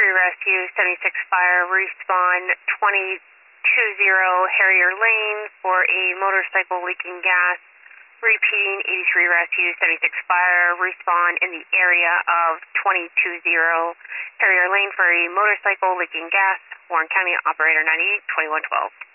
Rescue 76 Fire, respawn 220 Harrier Lane for a motorcycle leaking gas. Repeating, 83 Rescue 76 Fire, respawn in the area of 220 Harrier Lane for a motorcycle leaking gas. Warren County Operator 98 2112.